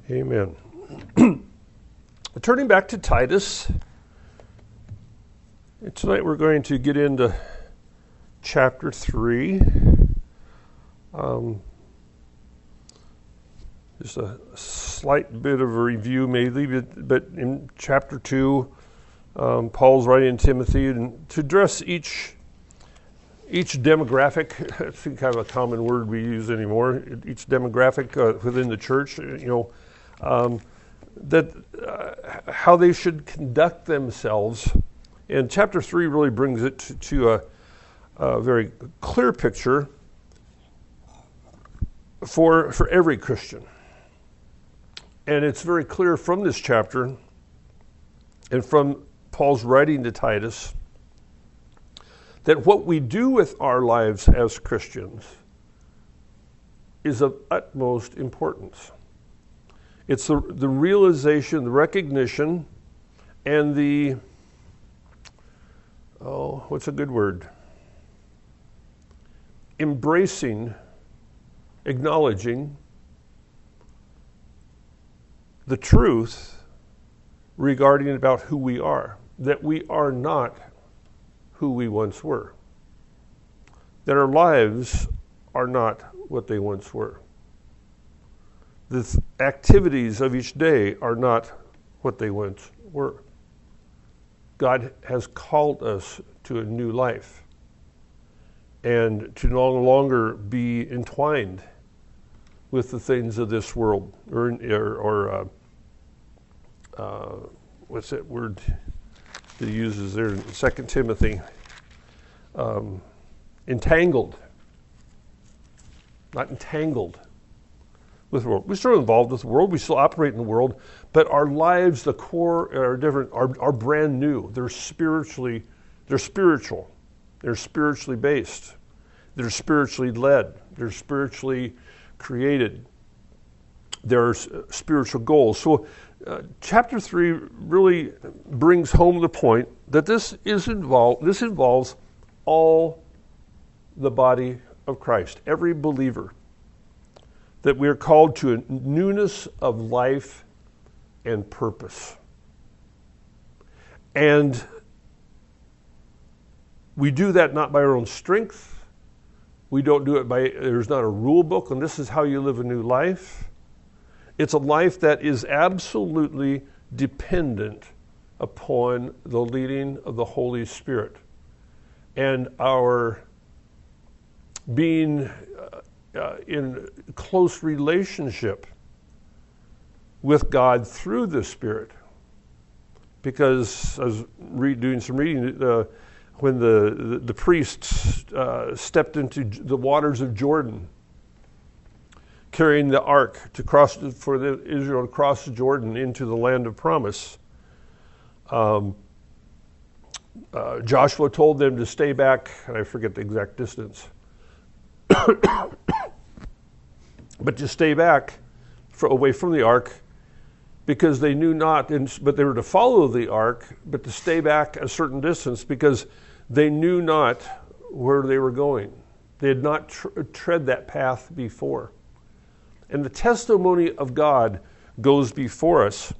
Amen. Turning back to Titus, tonight we're going to get into chapter 3. Just a slight bit of a review maybe, but in chapter 2, Paul's writing to Timothy and to address each demographic. It's kind of a common word we use anymore. Each demographic within the church, how they should conduct themselves. And chapter 3 really brings it to a very clear picture for every Christian. And it's very clear from this chapter and from Paul's writing to Titus that what we do with our lives as Christians is of utmost importance. It's the realization, the recognition, and what's a good word? Embracing, acknowledging the truth regarding about who we are, that we are not who we once were, that our lives are not what they once were. The activities of each day are not what they once were. God has called us to a new life and to no longer be entwined with the things of this world, or what's that word that he uses there in 2 Timothy? Entangled. Not entangled with the world. We're still involved with the world. We still operate in the world, but our lives, the core, are different. Are brand new. They're spiritual. They're spiritually based. They're spiritually led. They're spiritually created. There are spiritual goals. So chapter 3 really brings home the point that this involves all the body of Christ, every believer, that we are called to a newness of life and purpose. And we do that not by our own strength. We don't do it there's not a rule book, and this is how you live a new life. It's a life that is absolutely dependent upon the leading of the Holy Spirit and our being in close relationship with God through the Spirit. Because I was doing some reading, when the priests stepped into the waters of Jordan, carrying the ark for Israel to cross Jordan into the land of promise, Joshua told them to stay back, and I forget the exact distance, but to stay back away from the ark, because they knew not, but they were to follow the ark, but to stay back a certain distance because they knew not where they were going. They had not tread that path before. And the testimony of God goes before us.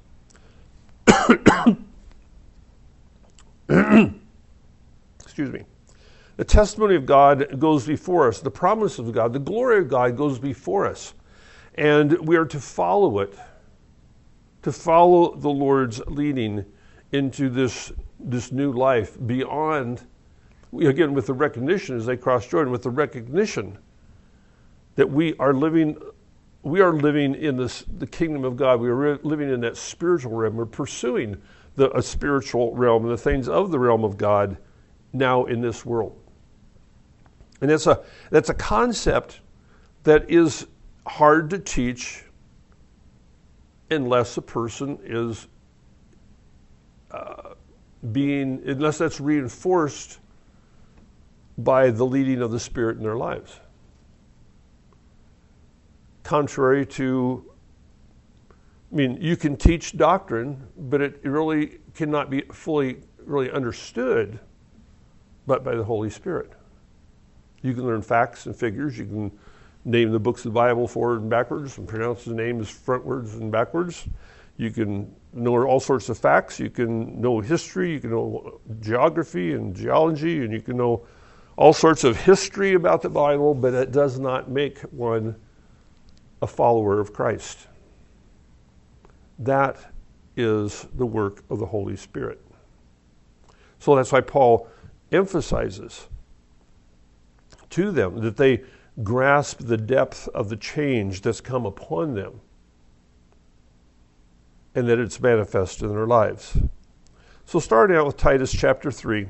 Excuse me. The testimony of God goes before us. The promise of God, the glory of God goes before us. And we are to follow it, to follow the Lord's leading into this new life beyond, again, with the recognition as they cross Jordan, with the recognition that we are living in the kingdom of God. We are living in that spiritual realm. We're pursuing a spiritual realm and the things of the realm of God now in this world. And that's a concept that is hard to teach unless a person is unless that's reinforced by the leading of the Spirit in their lives. Contrary to, you can teach doctrine, but it really cannot be fully really understood but by the Holy Spirit. You can learn facts and figures, you can name the books of the Bible forward and backwards and pronounce the names frontwards and backwards. You can know all sorts of facts. You can know history. You can know geography and geology, and you can know all sorts of history about the Bible, but it does not make one a follower of Christ. That is the work of the Holy Spirit. So that's why Paul emphasizes to them that they grasp the depth of the change that's come upon them and that it's manifest in their lives. So starting out with Titus chapter 3,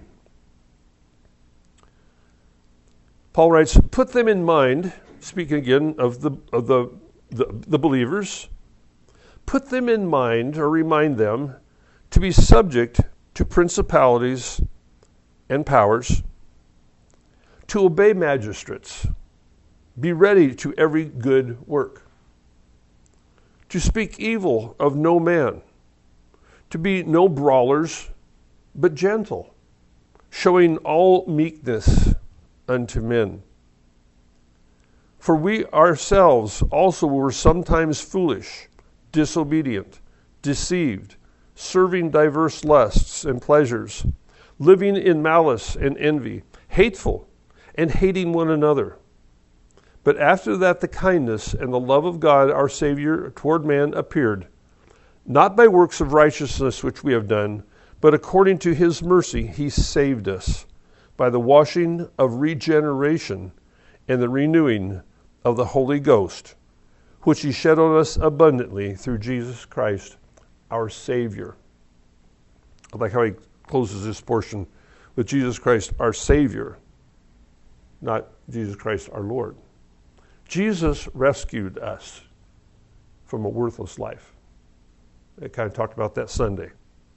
Paul writes, put them in mind, speaking again of the believers, put them in mind or remind them to be subject to principalities and powers, to obey magistrates, be ready to every good work, to speak evil of no man, to be no brawlers, but gentle, showing all meekness unto men. For we ourselves also were sometimes foolish, disobedient, deceived, serving diverse lusts and pleasures, living in malice and envy, hateful, and hating one another. But after that the kindness and the love of God our Savior toward man appeared, not by works of righteousness which we have done, but according to his mercy he saved us, by the washing of regeneration and the renewing of the Holy Ghost, which he shed on us abundantly through Jesus Christ our Savior. I like how he closes this portion with Jesus Christ our Savior, not Jesus Christ our Lord. Jesus rescued us from a worthless life. I kind of talked about that Sunday.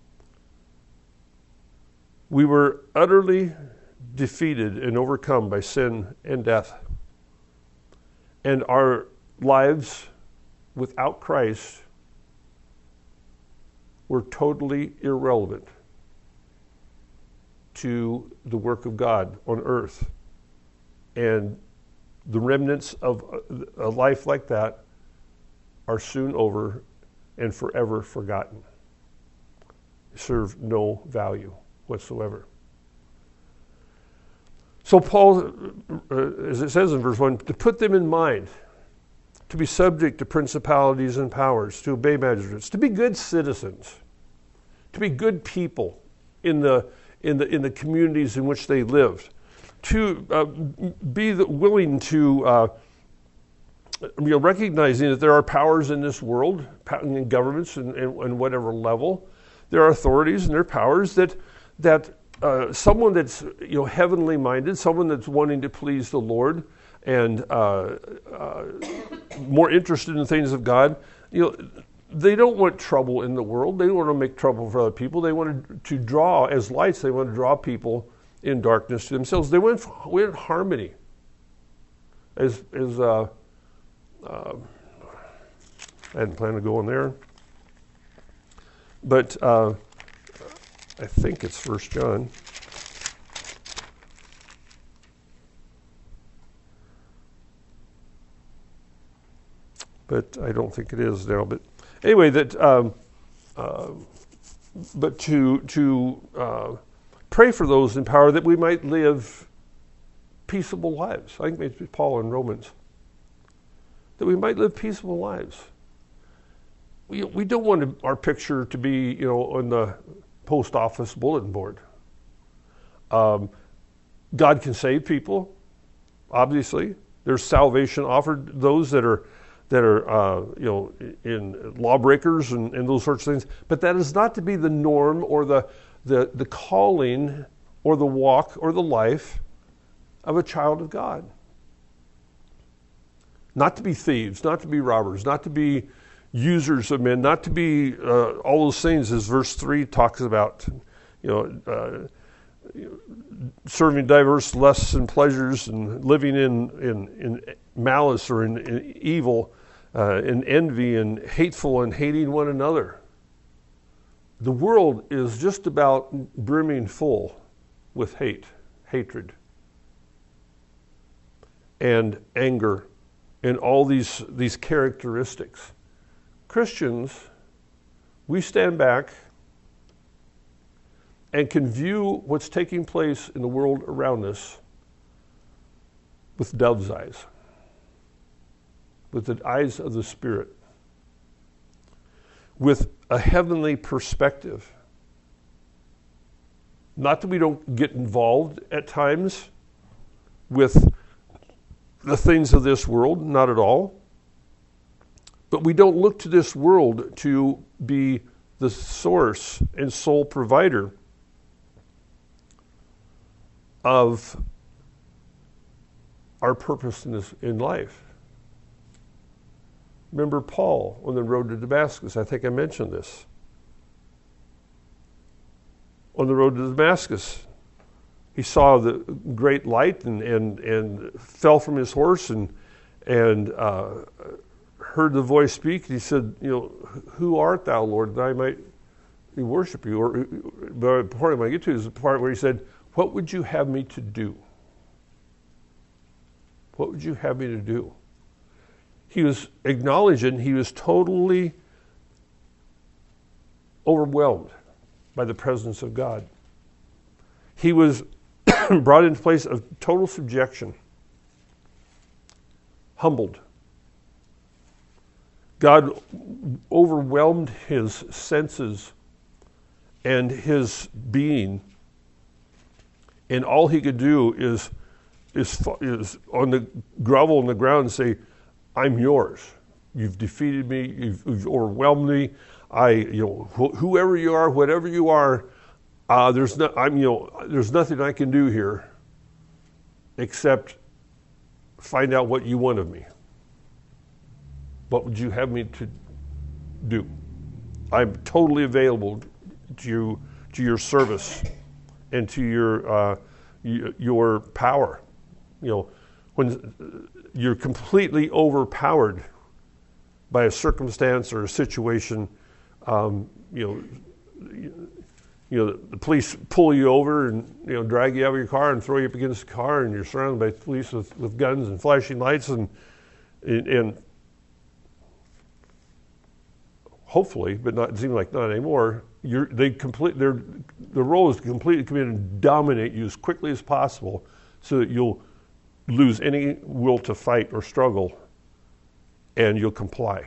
We were utterly defeated and overcome by sin and death. And our lives without Christ were totally irrelevant to the work of God on earth. And the remnants of a life like that are soon over and forever forgotten. They serve no value whatsoever. So Paul, as it says in verse 1, to put them in mind, to be subject to principalities and powers, to obey magistrates, to be good citizens, to be good people in the communities in which they lived, to be willing to recognizing that there are powers in this world, in governments and whatever level, there are authorities and there are powers that someone that's heavenly minded, someone that's wanting to please the Lord and more interested in things of God, they don't want trouble in the world. They don't want to make trouble for other people. They want to draw, as lights, they want to draw people in darkness to themselves. They want in harmony. I hadn't planned to go in there, but I think it's 1 John. But I don't think it is now. But anyway, but to pray for those in power that we might live peaceable lives. I think maybe Paul in Romans. That we might live peaceable lives. We don't want our picture to be, on the post office bulletin board. God can save people, obviously. There's salvation offered those that are in lawbreakers and those sorts of things. But that is not to be the norm or the calling or the walk or the life of a child of God. Not to be thieves, not to be robbers, not to be users of men, not to be all those things as verse 3 talks about, serving diverse lusts and pleasures and living in malice or in evil, in envy and hateful and hating one another. The world is just about brimming full with hatred, and anger, and all these characteristics. Christians, we stand back and can view what's taking place in the world around us with dove's eyes, with the eyes of the Spirit, with a heavenly perspective. Not that we don't get involved at times with the things of this world, not at all. But we don't look to this world to be the source and sole provider of our purpose in life. Remember Paul on the road to Damascus. I think I mentioned this. On the road to Damascus, he saw the great light and fell from his horse and heard the voice speak. He said, "Who art thou, Lord, that I might worship you?" The part I'm going to get to is the part where he said, "What would you have me to do? What would you have me to do?" He was acknowledging he was totally overwhelmed by the presence of God. He was brought into a place of total subjection, humbled. God overwhelmed his senses and his being, and all he could do is on the grovel on the ground and say, "I'm yours. You've defeated me. You've overwhelmed me. Whoever you are, whatever you are, there's nothing I can do here except find out what you want of me. What would you have me to do? I'm totally available to your service and to your power." When you're completely overpowered by a circumstance or a situation, the police pull you over and drag you out of your car and throw you up against the car, and you're surrounded by police with guns and flashing lights, and hopefully, but not, it seems like not anymore. The role is to completely come in and dominate you as quickly as possible, so that you'll lose any will to fight or struggle, and you'll comply.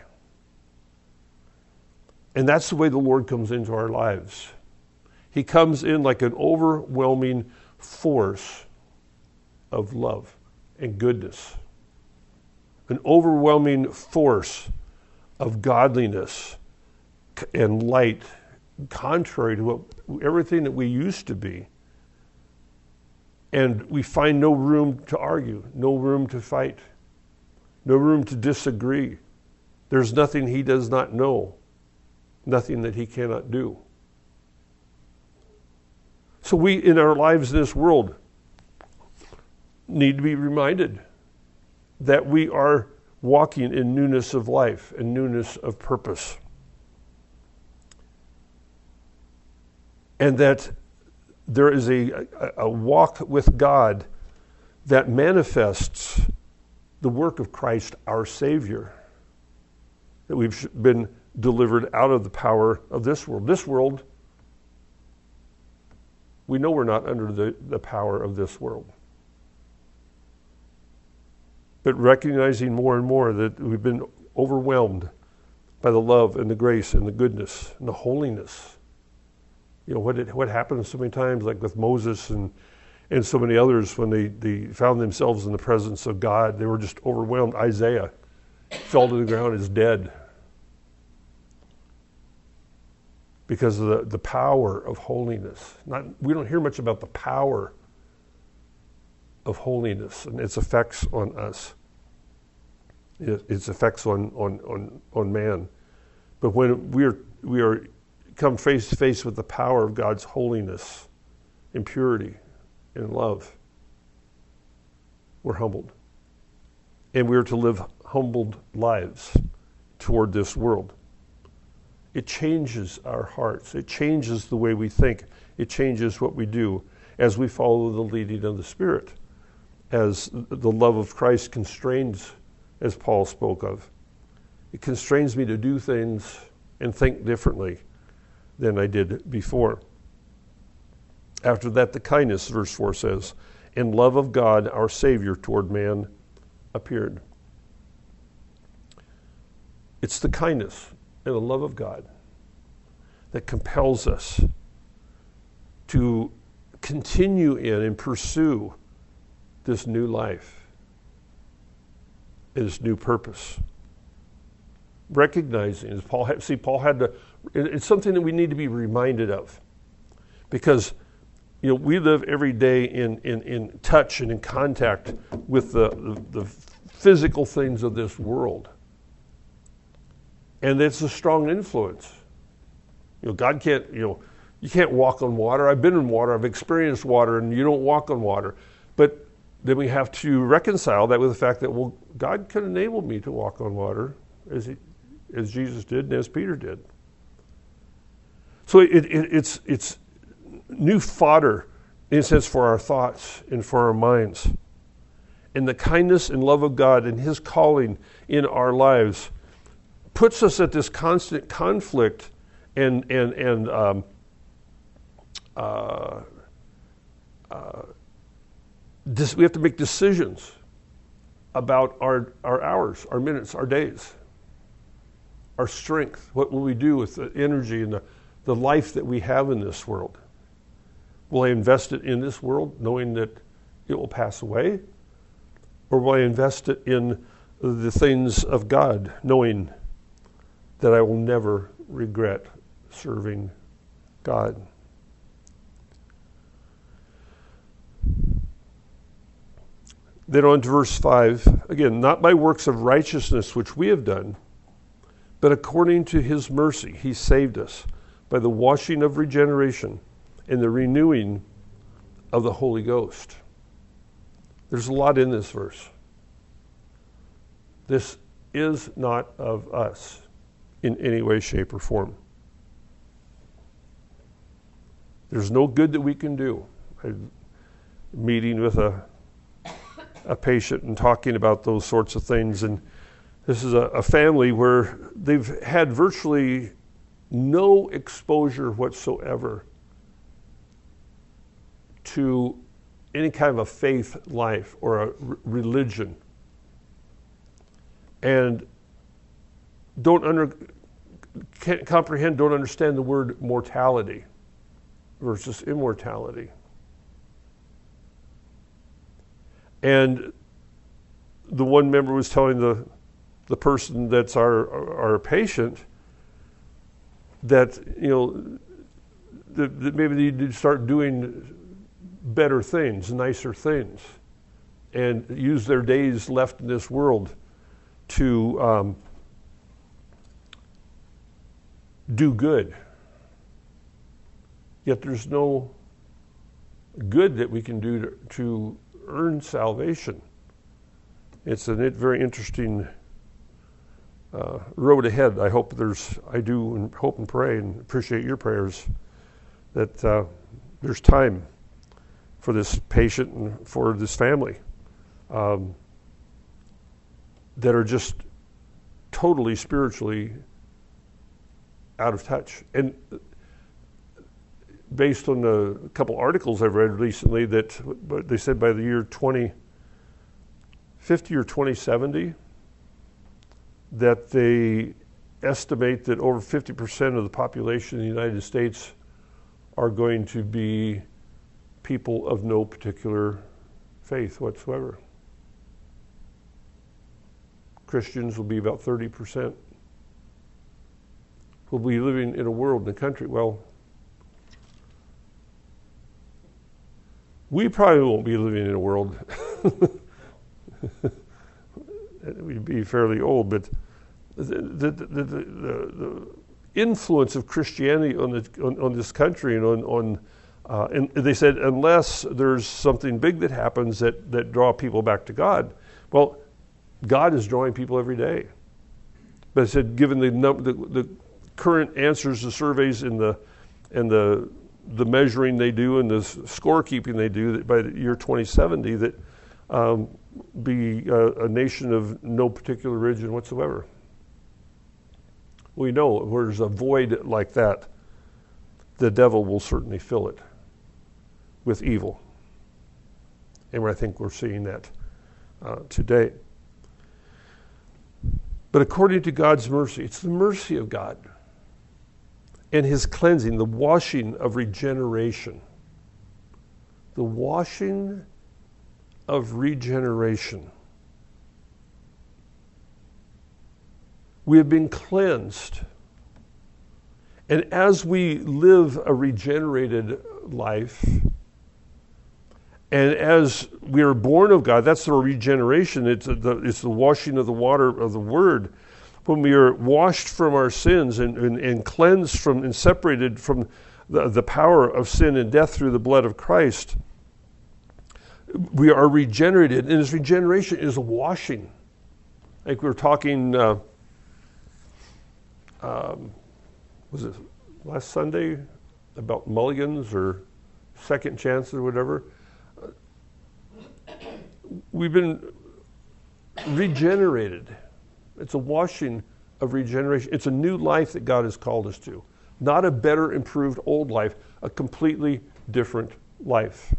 And that's the way the Lord comes into our lives. He comes in like an overwhelming force of love and goodness, an overwhelming force of godliness and light, contrary to everything that we used to be. And we find no room to argue, no room to fight, no room to disagree. There's nothing he does not know, nothing that he cannot do. So we, in our lives in this world, need to be reminded that we are walking in newness of life and newness of purpose. And that there is a walk with God that manifests the work of Christ, our Savior, that we've been delivered out of the power of this world. This world, we know we're not under the power of this world. But recognizing more and more that we've been overwhelmed by the love and the grace and the goodness and the holiness. What happened so many times, like with Moses and so many others, when they found themselves in the presence of God, they were just overwhelmed. Isaiah fell to the ground as dead because of the power of holiness. We don't hear much about the power of holiness and its effects on us, its effects on man. But when we are come face to face with the power of God's holiness and purity and love, we're humbled. And we're to live humbled lives toward this world. It changes our hearts. It changes the way we think. It changes what we do as we follow the leading of the Spirit, as the love of Christ constrains as Paul spoke of. It constrains me to do things and think differently than I did before. After that, the kindness, verse 4 says, and love of God, our Savior, toward man appeared. It's the kindness and the love of God that compels us to continue in and pursue this new life, this new purpose. Recognizing, as Paul had to, it's something that we need to be reminded of, because we live every day in touch and in contact with the physical things of this world, and it's a strong influence. God can't, you can't walk on water. I've been in water, I've experienced water, and you don't walk on water. But then we have to reconcile that with the fact that, well, God could enable me to walk on water as Jesus did and as Peter did. So it's new fodder, in a sense, for our thoughts and for our minds. And the kindness and love of God and His calling in our lives puts us at this constant conflict and we have to make decisions about our hours, our minutes, our days, our strength. What will we do with the energy and the life that we have in this world? Will I invest it in this world, knowing that it will pass away? Or will I invest it in the things of God, knowing that I will never regret serving God? Then on to verse 5, again, not by works of righteousness which we have done, but according to His mercy He saved us by the washing of regeneration and the renewing of the Holy Ghost. There's a lot in this verse. This is not of us in any way, shape, or form. There's no good that we can do. I'm meeting with a patient and talking about those sorts of things, and this is a family where they've had virtually no exposure whatsoever to any kind of a faith life or a religion, and can't comprehend, don't understand the word mortality versus immortality. And the one member was telling the person that's our patient that that maybe they need to start doing better things, nicer things, and use their days left in this world to do good. Yet there's no good that we can do to earn salvation. It's a very interesting road ahead. I hope I do and hope and pray and appreciate your prayers that there's time for this patient and for this family that are just totally spiritually out of touch. And based on a couple articles I've read recently, that they said by the year 2050 or 2070, that they estimate that over 50% of the population in the United States are going to be people of no particular faith whatsoever. Christians will be about 30%. We'll be living in a world, in a country, well, we probably won't be living in a world. We'd be fairly old, but the influence of Christianity on this country and and they said unless there's something big that happens that draw people back to God, well, God is drawing people every day. But I said, given the current answers to surveys and the measuring they do and the scorekeeping they do, that by the year 2070, that be a nation of no particular religion whatsoever. We know where there's a void like that, the devil will certainly fill it with evil. And I think we're seeing that today. But according to God's mercy, it's the mercy of God and his cleansing, the washing of regeneration. The washing of regeneration. We have been cleansed. And as we live a regenerated life, and as we are born of God, that's the regeneration. It's the washing of the water of the Word. When we are washed from our sins and cleansed from and separated from the power of sin and death through the blood of Christ, we are regenerated. And this regeneration is a washing. Like we were talking, was it last Sunday, about mulligans or second chances or whatever? We've been regenerated. It's a washing of regeneration. It's a new life that God has called us to. Not a better, improved old life, a completely different life.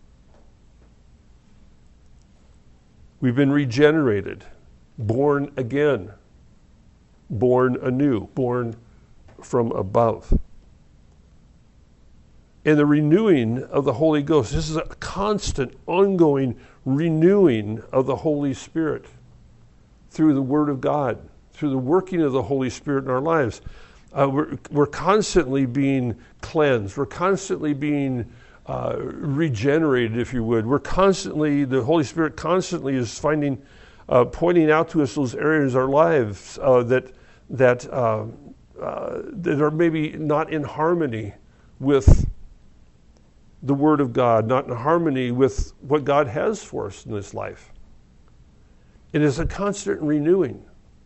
We've been regenerated, born again, born anew, born from above. And the renewing of the Holy Ghost. This is a constant, ongoing renewing of the Holy Spirit through the Word of God, through the working of the Holy Spirit in our lives. We're constantly being cleansed. We're constantly being regenerated, if you would. The Holy Spirit constantly is pointing out to us those areas of our lives that are maybe not in harmony with the Word of God, not in harmony with what God has for us in this life. It is a constant renewing.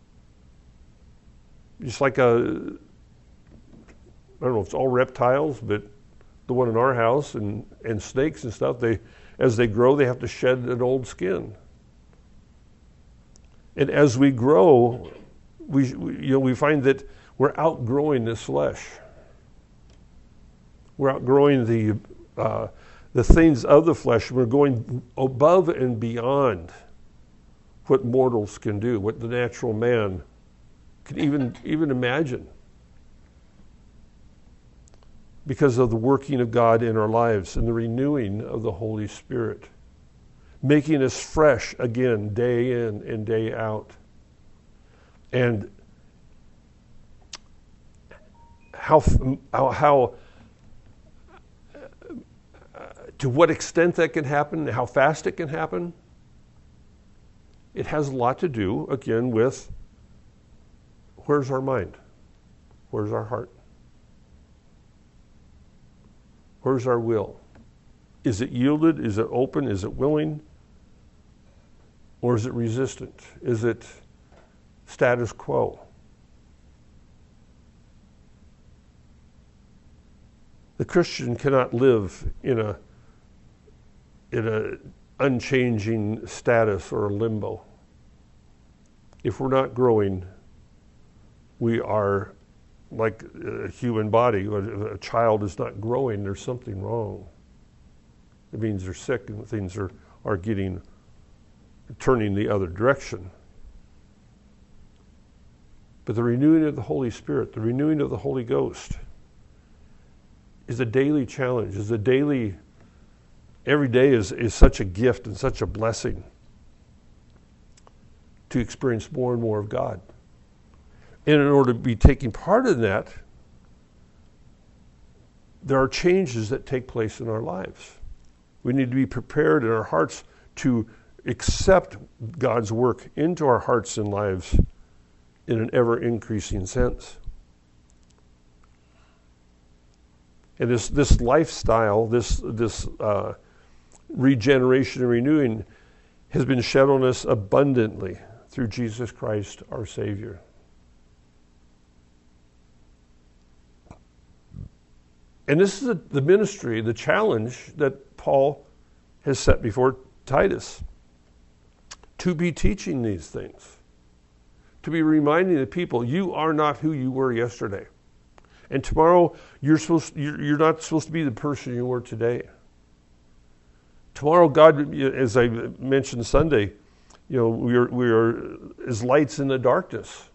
Just like I don't know if it's all reptiles, but the one in our house and snakes and stuff, as they grow, they have to shed an old skin. And as we grow, we find that we're outgrowing this flesh. We're outgrowing the things of the flesh. We're going above and beyond what mortals can do, what the natural man can even imagine, because of the working of God in our lives and the renewing of the Holy Spirit, making us fresh again, day in and day out. And how to what extent that can happen, how fast it can happen, it has a lot to do, again, with where's our mind? Where's our heart? Where's our will? Is it yielded? Is it open? Is it willing? Or is it resistant? Is it status quo? The Christian cannot live in a unchanging status or a limbo. If we're not growing, we are like a human body. If a child is not growing, there's something wrong. It means they're sick and things are turning the other direction. But the renewing of the Holy Spirit, the renewing of the Holy Ghost, is a daily challenge, every day is such a gift and such a blessing to experience more and more of God. And in order to be taking part in that, there are changes that take place in our lives. We need to be prepared in our hearts to accept God's work into our hearts and lives in an ever-increasing sense. And this lifestyle, this regeneration and renewing has been shed on us abundantly through Jesus Christ, our Savior. And this is the ministry, the challenge that Paul has set before Titus. to be teaching these things, to be reminding the people, you are not who you were yesterday. And tomorrow, you're not supposed to be the person you were today. Tomorrow, God, as I mentioned Sunday, we are as lights in the darkness.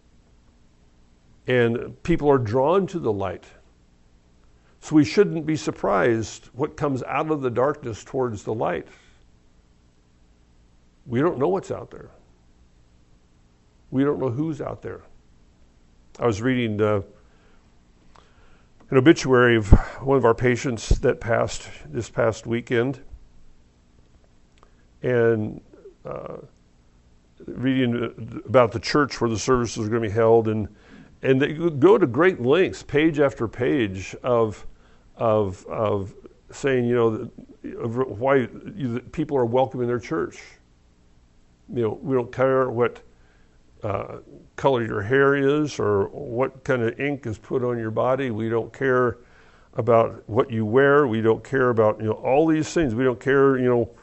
And people are drawn to the light. So we shouldn't be surprised what comes out of the darkness towards the light. We don't know what's out there. We don't know who's out there. I was reading an obituary of one of our patients that passed this past weekend, and reading about the church where the services are going to be held, and they go to great lengths, page after page, of saying, why people are welcome in their church. We don't care what color your hair is or what kind of ink is put on your body. We don't care about what you wear. We don't care about all these things. We don't care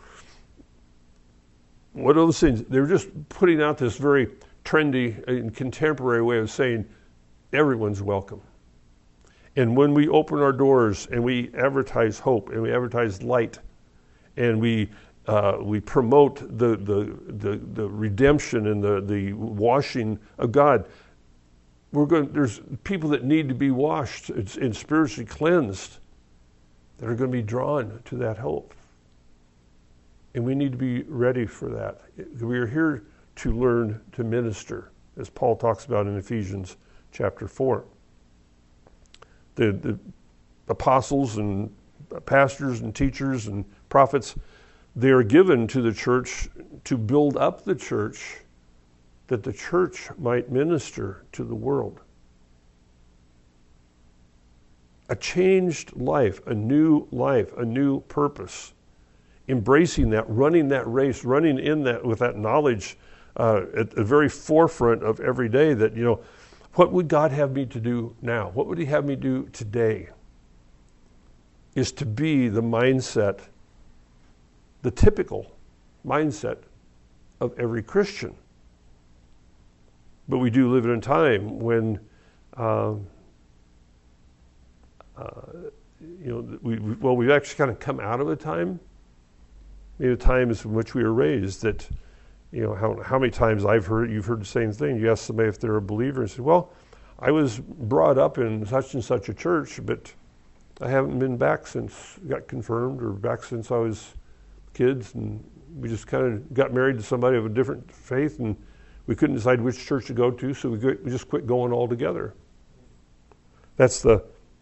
what are those things. They're just putting out this very trendy and contemporary way of saying everyone's welcome. And when we open our doors and we advertise hope and we advertise light and we promote the redemption and the washing of God, there's people that need to be washed and spiritually cleansed that are going to be drawn to that hope. And we need to be ready for that. We are here to learn to minister, as Paul talks about in Ephesians chapter 4. The apostles and pastors and teachers and prophets, they are given to the church to build up the church, that the church might minister to the world. A changed life, a new purpose. Embracing that, running that race, running in that with that knowledge at the very forefront of every day that, what would God have me to do now? What would he have me do today? Is to be the mindset, the typical mindset of every Christian. But we do live in a time when, we've actually kind of come out of a time. Maybe the times in which we were raised that, how many times you've heard the same thing. You ask somebody if they're a believer and say, well, I was brought up in such and such a church, but I haven't been back since I got confirmed or back since I was kids, and we just kind of got married to somebody of a different faith, and we couldn't decide which church to go to, so we just quit going altogether. That's the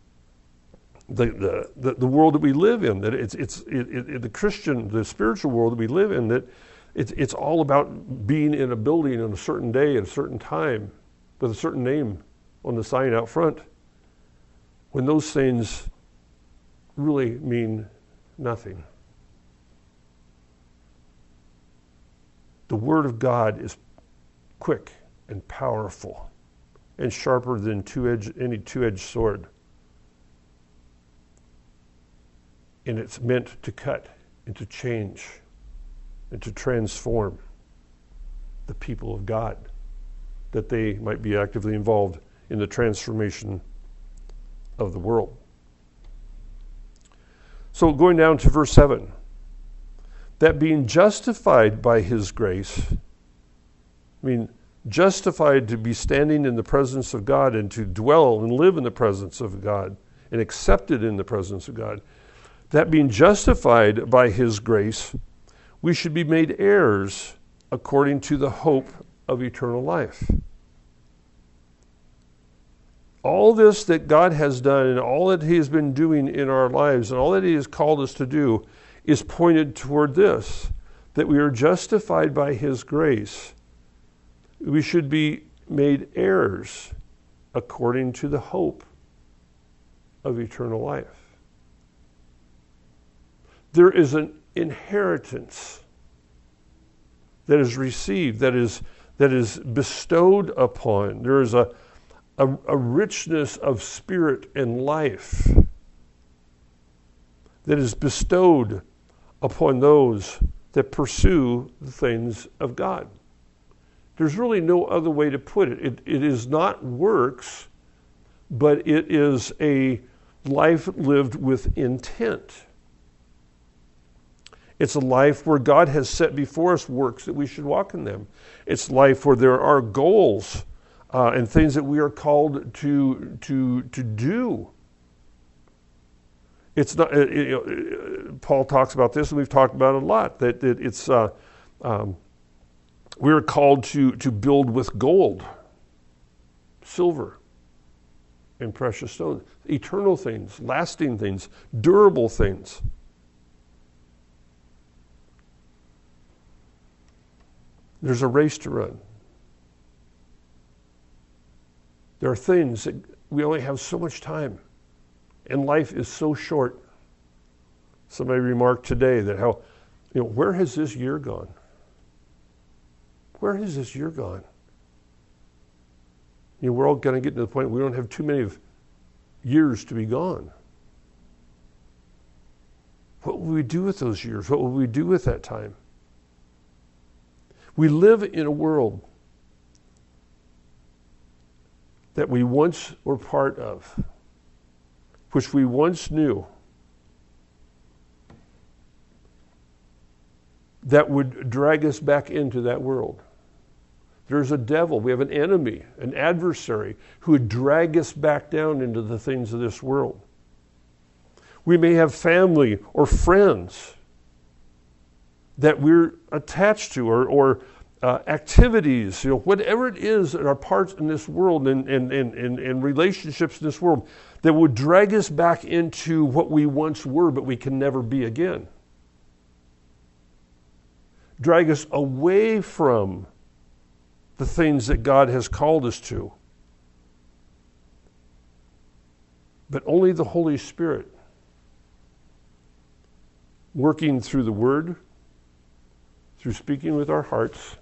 world that we live in. That it's the Christian, the spiritual world that we live in. That it's all about being in a building on a certain day at a certain time with a certain name on the sign out front. When those things really mean nothing. The Word of God is quick and powerful and sharper than any two-edged sword. And it's meant to cut and to change and to transform the people of God, that they might be actively involved in the transformation of the world. So going down to verse 7, that being justified by his grace, justified to be standing in the presence of God and to dwell and live in the presence of God and accepted in the presence of God, that being justified by his grace, we should be made heirs according to the hope of eternal life. All this that God has done and all that he has been doing in our lives and all that he has called us to do is pointed toward this, that we are justified by his grace. We should be made heirs according to the hope of eternal life. There is an inheritance that is received, that is bestowed upon. There is a richness of spirit and life that is bestowed upon those that pursue the things of God. There's really no other way to put it. It is not works, but it is a life lived with intent. It's a life where God has set before us works that we should walk in them. It's life where there are goals and things that we are called to do. It's not. Paul talks about this, and we've talked about it a lot. That it's we're called to build with gold, silver, and precious stones, eternal things, lasting things, durable things. There's a race to run. There are things that we only have so much time, and life is so short. Somebody remarked today that where has this year gone? Where has this year gone? We're all going to get to the point where we don't have too many years to be gone. What will we do with those years? What will we do with that time? We live in a world that we once were part of, which we once knew, that would drag us back into that world. There's a devil. We have an enemy, an adversary, who would drag us back down into the things of this world. We may have family or friends that we're attached to, or activities, whatever it is that are parts in this world and relationships in this world that would drag us back into what we once were, but we can never be again. Drag us away from the things that God has called us to. But only the Holy Spirit, working through the Word, through speaking with our hearts,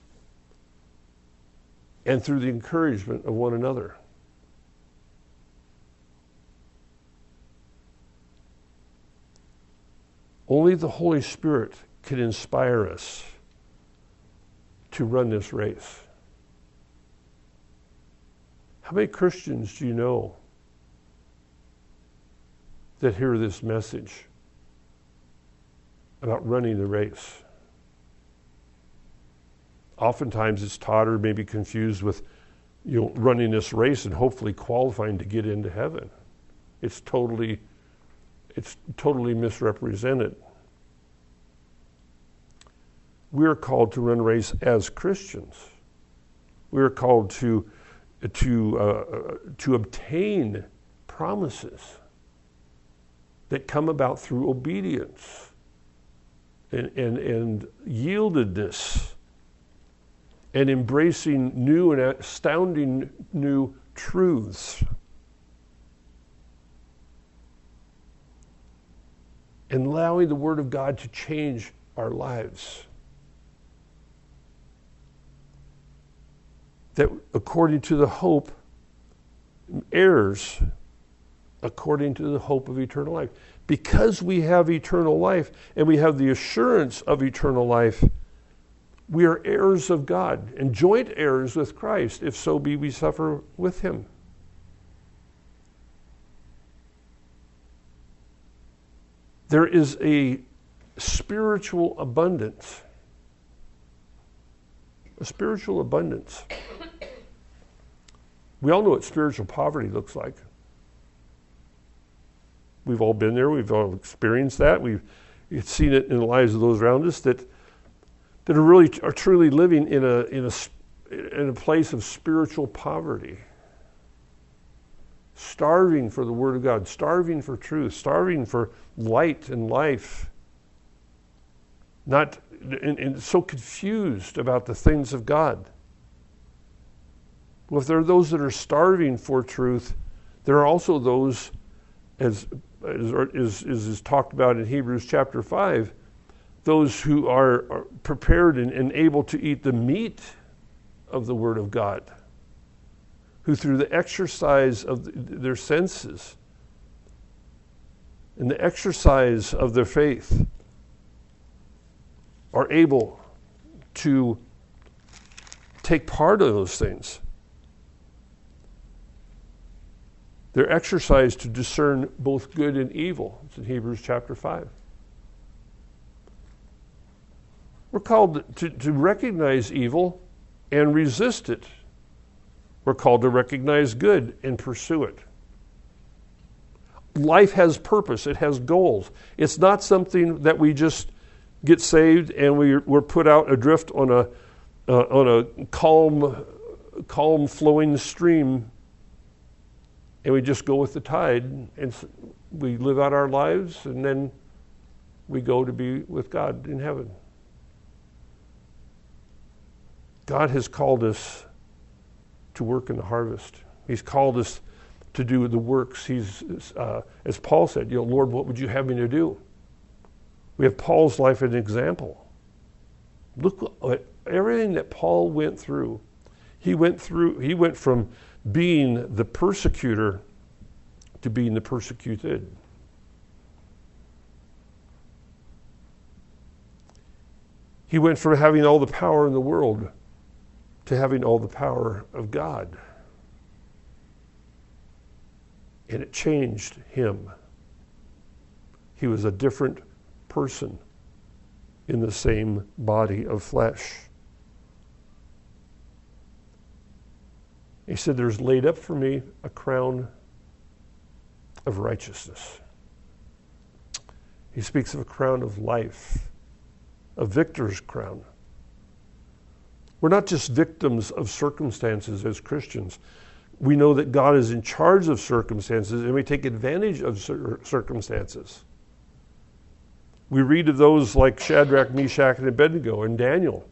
and through the encouragement of one another. Only the Holy Spirit can inspire us to run this race. How many Christians do you know that hear this message about running the race? Oftentimes it's taught or maybe confused with running this race and hopefully qualifying to get into heaven. It's totally misrepresented. We're called to run a race as Christians. We're called to obtain promises that come about through obedience and yieldedness and embracing new and astounding new truths. And allowing the Word of God to change our lives. That according to the hope, heirs according to the hope of eternal life. Because we have eternal life and we have the assurance of eternal life, we are heirs of God and joint heirs with Christ, if so be we suffer with Him. There is a spiritual abundance. A spiritual abundance. We all know what spiritual poverty looks like. We've all been there. We've all experienced that. We've seen it in the lives of those around us that are truly living in a place of spiritual poverty, starving for the Word of God, starving for truth, starving for light and life, and so confused about the things of God. Well, if there are those that are starving for truth, there are also those, as is talked about in Hebrews chapter 5, those who are prepared and able to eat the meat of the Word of God, who through the exercise of their senses and the exercise of their faith are able to take part in those things. They're exercised to discern both good and evil. It's in Hebrews chapter 5. We're called to recognize evil and resist it. We're called to recognize good and pursue it. Life has purpose. It has goals. It's not something that we just get saved and we're put out adrift on a calm flowing stream, and we just go with the tide, and we live out our lives, and then we go to be with God in heaven. God has called us to work in the harvest. He's called us to do the works. He's, as Paul said, Lord, what would you have me to do? We have Paul's life as an example. Look at everything that Paul went through. He went from being the persecutor to being the persecuted. He went from having all the power in the world to having all the power of God. And it changed him. He was a different person in the same body of flesh. He said, there's laid up for me a crown of righteousness. He speaks of a crown of life, a victor's crown. We're not just victims of circumstances as Christians. We know that God is in charge of circumstances, and we take advantage of circumstances. We read of those like Shadrach, Meshach, and Abednego and Daniel,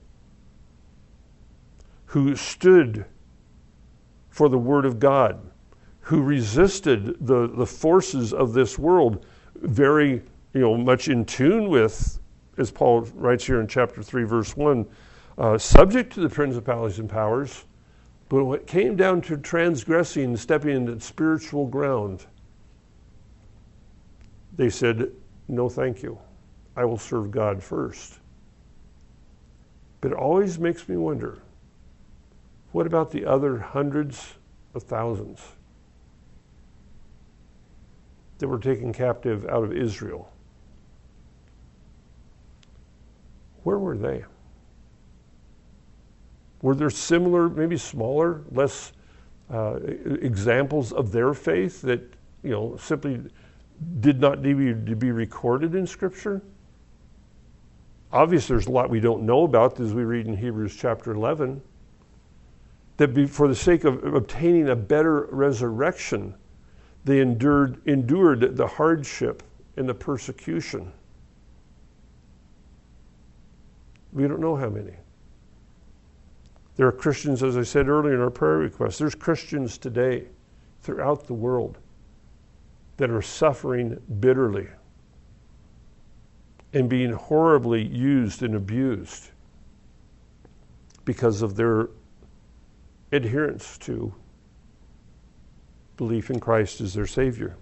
who stood for the Word of God, who resisted the forces of this world, very much in tune with, as Paul writes here in chapter 3, verse 1, subject to the principalities and powers, but when it came down to transgressing, stepping into spiritual ground, they said, no thank you. I will serve God first. But it always makes me wonder, what about the other hundreds of thousands that were taken captive out of Israel? Where were they? Were there similar, maybe smaller, less examples of their faith that simply did not need to be recorded in Scripture? Obviously, there's a lot we don't know about, as we read in Hebrews chapter 11, that for the sake of obtaining a better resurrection, they endured the hardship and the persecution. We don't know how many. There are Christians, as I said earlier in our prayer request, there's Christians today throughout the world that are suffering bitterly and being horribly used and abused because of their adherence to belief in Christ as their Savior.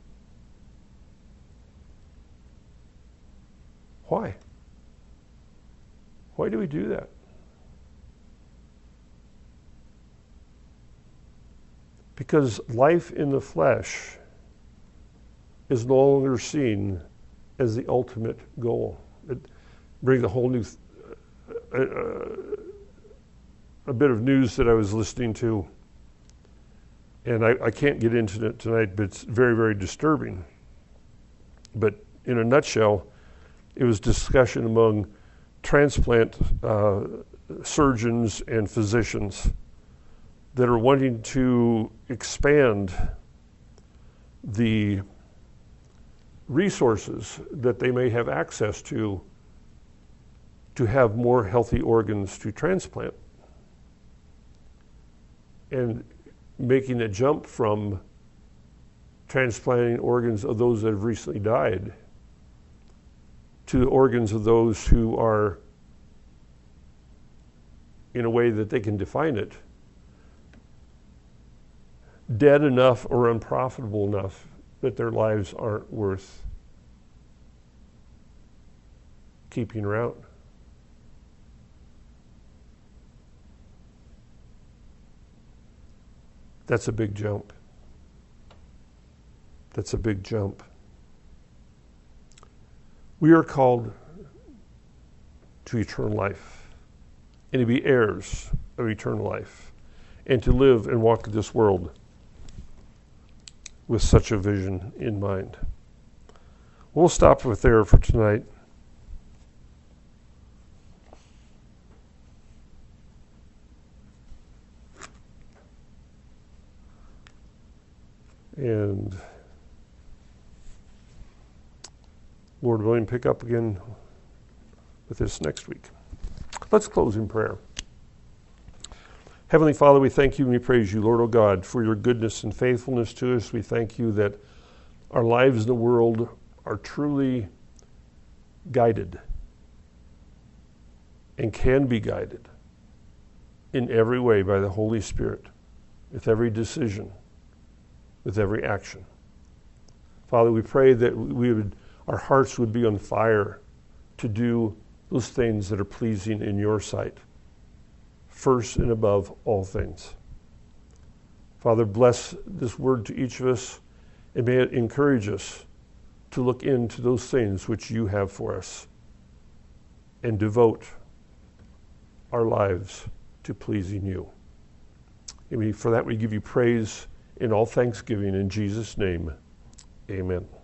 Why? Why do we do that? Because life in the flesh is no longer seen as the ultimate goal. It brings a whole new, a bit of news that I was listening to, and I can't get into it tonight, but it's very, very disturbing. But in a nutshell, it was discussion among transplant surgeons and physicians that are wanting to expand the resources that they may have access to have more healthy organs to transplant, and making a jump from transplanting organs of those that have recently died to the organs of those who are, in a way that they can define it, dead enough or unprofitable enough that their lives aren't worth keeping around. That's a big jump. That's a big jump. We are called to eternal life and to be heirs of eternal life and to live and walk in this world with such a vision in mind. We'll stop with there for tonight. And Lord willing, pick up again with this next week. Let's close in prayer. Heavenly Father, we thank you and we praise you, Lord, O God, for your goodness and faithfulness to us. We thank you that our lives in the world are truly guided and can be guided in every way by the Holy Spirit, with every decision, with every action. Father, we pray that our hearts would be on fire to do those things that are pleasing in your sight, first and above all things. Father, bless this word to each of us, and may it encourage us to look into those things which you have for us and devote our lives to pleasing you. And for that we give you praise in all thanksgiving in Jesus' name. Amen.